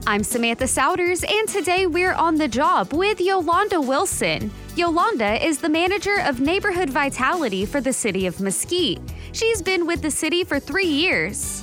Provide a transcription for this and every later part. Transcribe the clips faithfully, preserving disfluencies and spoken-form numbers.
I'm Samantha Souders, and today we're on the job with Yolanda Wilson. Yolanda is the manager of Neighborhood Vitality for the city of Mesquite. She's been with the city for three years.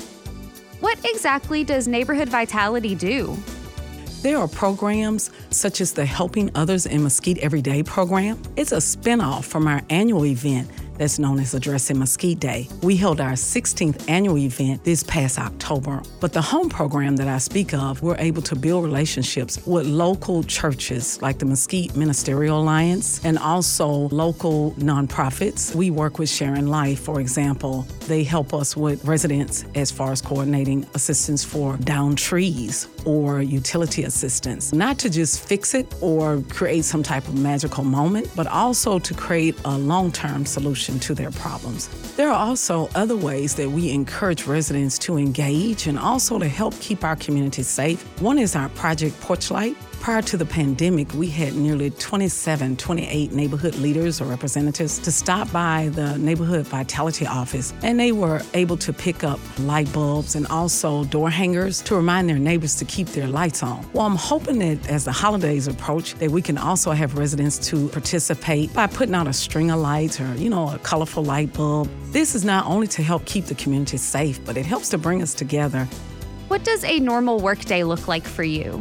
What exactly does Neighborhood Vitality do? There are programs such as the Helping Others in Mesquite Everyday program. It's a spinoff from our annual event that's known as Addressing Mesquite Day. We held our sixteenth annual event this past October. But the home program that I speak of, we're able to build relationships with local churches like the Mesquite Ministerial Alliance and also local nonprofits. We work with Sharing Life, for example. They help us with residents as far as coordinating assistance for downed trees or utility assistance. Not to just fix it or create some type of magical moment, but also to create a long-term solution to their problems. There are also other ways that we encourage residents to engage and also to help keep our community safe. One is our Project Porch Light. Prior to the pandemic, we had nearly twenty-seven, twenty-eight neighborhood leaders or representatives to stop by the Neighborhood Vitality office, and they were able to pick up light bulbs and also door hangers to remind their neighbors to keep their lights on. Well, I'm hoping that as the holidays approach, that we can also have residents to participate by putting out a string of lights or, you know, a colorful light bulb. This is not only to help keep the community safe, but it helps to bring us together. What does a normal workday look like for you?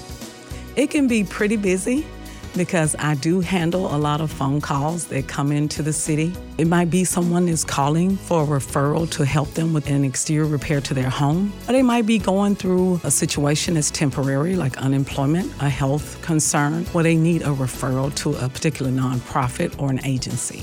It can be pretty busy because I do handle a lot of phone calls that come into the city. It might be someone is calling for a referral to help them with an exterior repair to their home, or they might be going through a situation that's temporary, like unemployment, a health concern, where they need a referral to a particular nonprofit or an agency.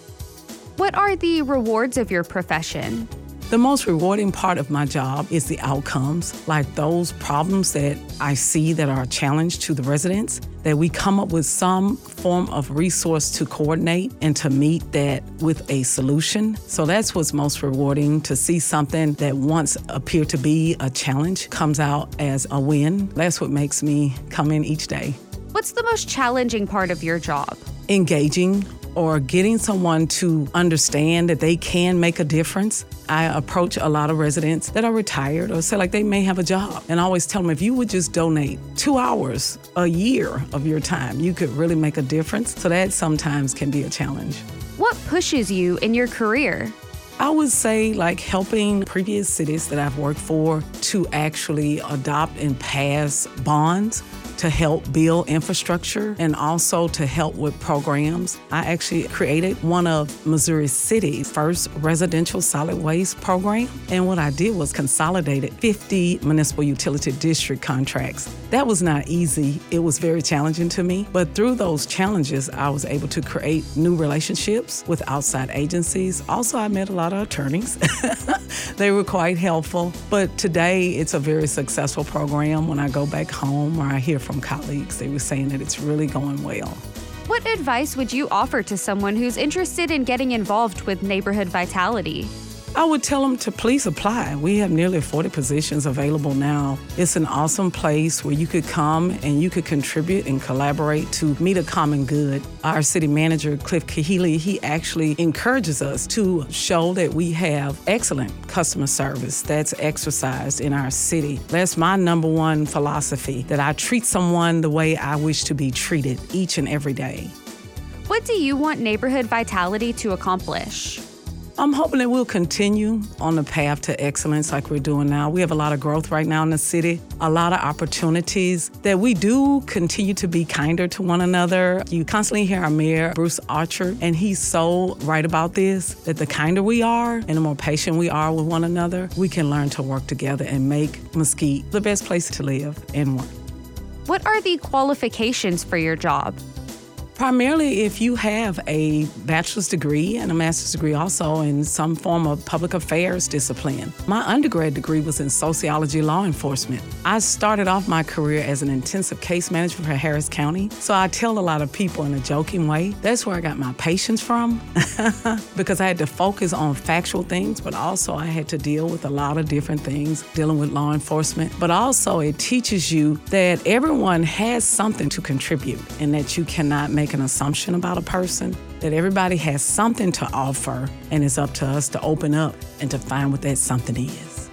What are the rewards of your profession? The most rewarding part of my job is the outcomes, like those problems that I see that are a challenge to the residents, that we come up with some form of resource to coordinate and to meet that with a solution. So that's what's most rewarding, to see something that once appeared to be a challenge comes out as a win. That's what makes me come in each day. What's the most challenging part of your job? Engaging or getting someone to understand that they can make a difference. I approach a lot of residents that are retired or say like they may have a job. And I always tell them, if you would just donate two hours a year of your time, you could really make a difference. So that sometimes can be a challenge. What pushes you in your career? I would say like helping previous cities that I've worked for to actually adopt and pass bonds to help build infrastructure and also to help with programs. I actually created one of Missouri City's first residential solid waste program. And what I did was consolidated fifty municipal utility district contracts. That was not easy. It was very challenging to me. But through those challenges, I was able to create new relationships with outside agencies. Also, I met a lot of attorneys. They were quite helpful. But today, it's a very successful program. When I go back home or I hear from colleagues, they were saying that it's really going well. What advice would you offer to someone who's interested in getting involved with Neighborhood Vitality? I would tell them to please apply. We have nearly forty positions available now. It's an awesome place where you could come and you could contribute and collaborate to meet a common good. Our city manager, Cliff Kahili, he actually encourages us to show that we have excellent customer service that's exercised in our city. That's my number one philosophy, that I treat someone the way I wish to be treated each and every day. What do you want Neighborhood Vitality to accomplish? I'm hoping that we'll continue on the path to excellence like we're doing now. We have a lot of growth right now in the city, a lot of opportunities, that we do continue to be kinder to one another. You constantly hear our mayor, Bruce Archer, and he's so right about this, that the kinder we are and the more patient we are with one another, we can learn to work together and make Mesquite the best place to live and work. What are the qualifications for your job? Primarily, if you have a bachelor's degree and a master's degree also in some form of public affairs discipline. My undergrad degree was in sociology law enforcement. I started off my career as an intensive case manager for Harris County. So I tell a lot of people in a joking way, that's where I got my patience from because I had to focus on factual things, but also I had to deal with a lot of different things dealing with law enforcement. But also it teaches you that everyone has something to contribute and that you cannot make an assumption about a person, that everybody has something to offer, and it's up to us to open up and to find what that something is.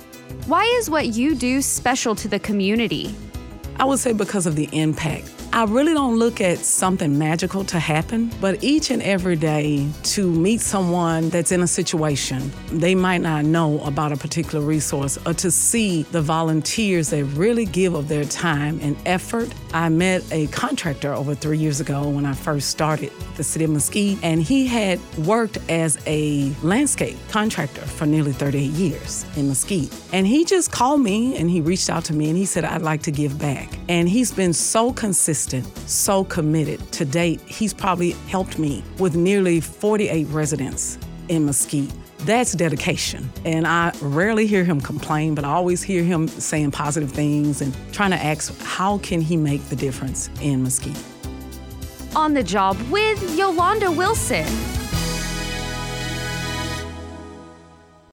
Why is what you do special to the community? I would say because of the impact. I really don't look at something magical to happen, but each and every day to meet someone that's in a situation they might not know about a particular resource, or to see the volunteers that really give of their time and effort. I met a contractor over three years ago when I first started the City of Mesquite, and he had worked as a landscape contractor for nearly thirty-eight years in Mesquite. And he just called me and he reached out to me and he said, I'd like to give back. And he's been so consistent, so committed. To date, he's probably helped me with nearly forty-eight residents in Mesquite. That's dedication. And I rarely hear him complain, but I always hear him saying positive things and trying to ask, how can he make the difference in Mesquite? On the Job with Yolanda Wilson.